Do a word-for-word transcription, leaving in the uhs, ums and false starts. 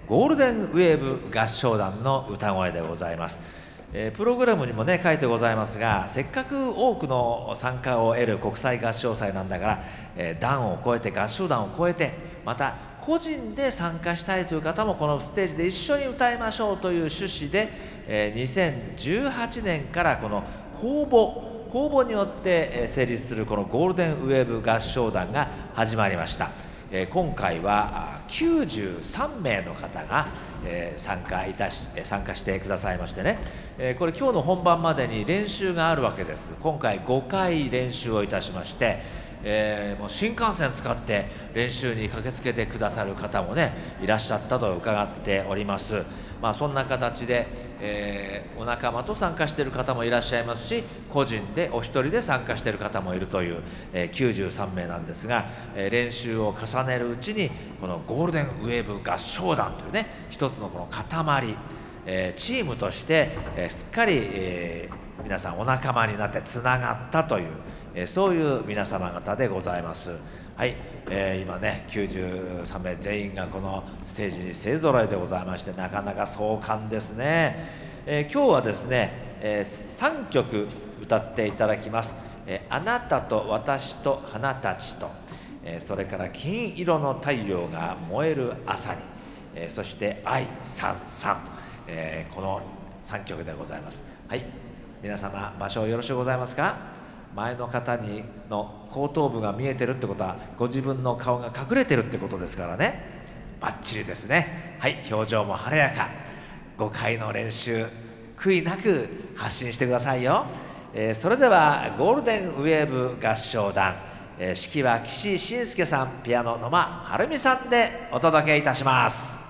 ゴールデンウェーブ合唱団の歌声でございます。えー、プログラムにもね書いてございますが、せっかく多くの参加を得る国際合唱祭なんだから、えー、団を超えて合唱団を超えて、また個人で参加したいという方もこのステージで一緒に歌いましょうという趣旨で、えー、にせんじゅうはちねんからこの公募公募によって成立するこのゴールデンウェーブ合唱団が始まりました。えー、今回はきゅうじゅうさんめいの方が、えー、参加いたし参加してくださいましてね、えー、これ今日の本番までに練習があるわけです。今回ごかい練習をいたしまして、えー、もう新幹線使って練習に駆けつけてくださる方もねいらっしゃったと伺っております。まあ、そんな形で、えー、お仲間と参加している方もいらっしゃいますし、個人でお一人で参加している方もいるという、えー、きゅうじゅうさんめいなんですが、えー、練習を重ねるうちにこのゴールデンウェーブ合唱団というね一つのこの塊、えー、チームとして、えー、すっかり、えー、皆さんお仲間になってつながったという、えー、そういう皆様方でございます。はい、えー、今ねきゅうじゅうさんめい全員がこのステージに勢ぞろいでございまして、なかなか壮観ですね。えー、今日はですね、えー、さんきょく歌っていただきます。えー、あなたと私と花たちと、えー、それから金色の太陽が燃える朝に、えー、そして愛さんさんと、えー、このさんきょくでございます。はい、皆様場所よろしゅうございますか。前の方にの後頭部が見えてるってことはご自分の顔が隠れてるってことですからね、バッチリですね。はい、表情も晴れやか。ごかいの練習悔いなく発信してくださいよ。えー、それではゴールデンウェーブ合唱団、えー、指揮は岸信介さん、ピアノ野間晴美さんでお届けいたします。